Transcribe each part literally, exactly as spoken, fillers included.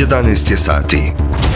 jedanaest je sati.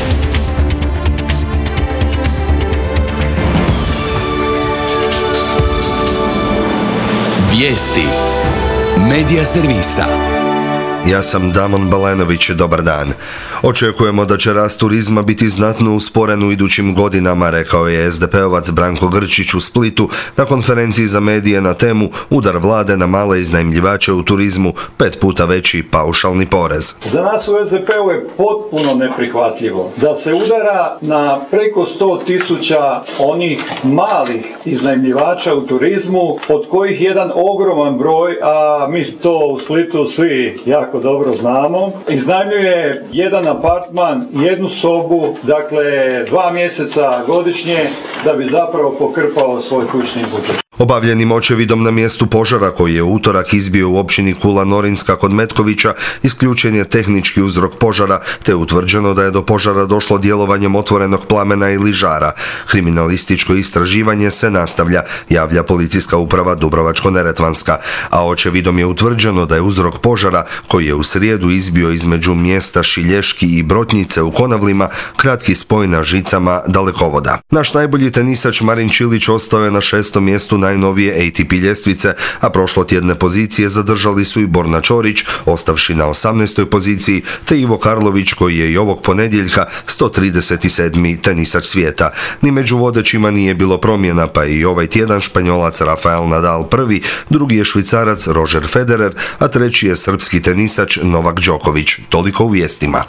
Vijesti Medija servisa. Ja sam Damon Balenović, dobar dan. Očekujemo da će rast turizma biti znatno usporen u idućim godinama, rekao je es de pe ovac Branko Grčić u Splitu na konferenciji za medije na temu udar vlade na male iznajmljivače u turizmu, pet puta veći paušalni porez. Za nas u es de pe-u je potpuno neprihvatljivo da se udara na preko sto tisuća onih malih iznajmljivača u turizmu, od kojih jedan ogroman broj, a mi to u Splitu svi jako dobro znamo, iznajmljuje jedan apartman, jednu sobu, dakle dva mjeseca godišnje, da bi zapravo pokrpao svoj kućni budžet. Obavljenim očevidom na mjestu požara koji je u utorak izbio u općini Kula Norinska kod Metkovića isključen je tehnički uzrok požara, te je utvrđeno da je do požara došlo djelovanjem otvorenog plamena ili žara. Kriminalističko istraživanje se nastavlja, javlja policijska uprava Dubrovačko-neretvanska, a očevidom je utvrđeno da je uzrok požara koji je u srijedu izbio između mjesta Šilješki i Brotnjice u Konavlima kratki spoj na žicama dalekovoda. Naš najbolji tenisač Marin Čilić ostao je na šestom mjestu najnovije A T P ljestvice, a prošlotjedne pozicije zadržali su i Borna Čorić, ostavši na osamnaestoj poziciji, te Ivo Karlović koji je i ovog ponedjeljka sto trideset sedmi tenisač svijeta. Ni među vodećima nije bilo promjena, pa i ovaj tjedan Španjolac Rafael Nadal prvi, drugi je Švicarac Roger Federer, a treći je srpski tenisač Novak Đoković. Toliko u vijestima.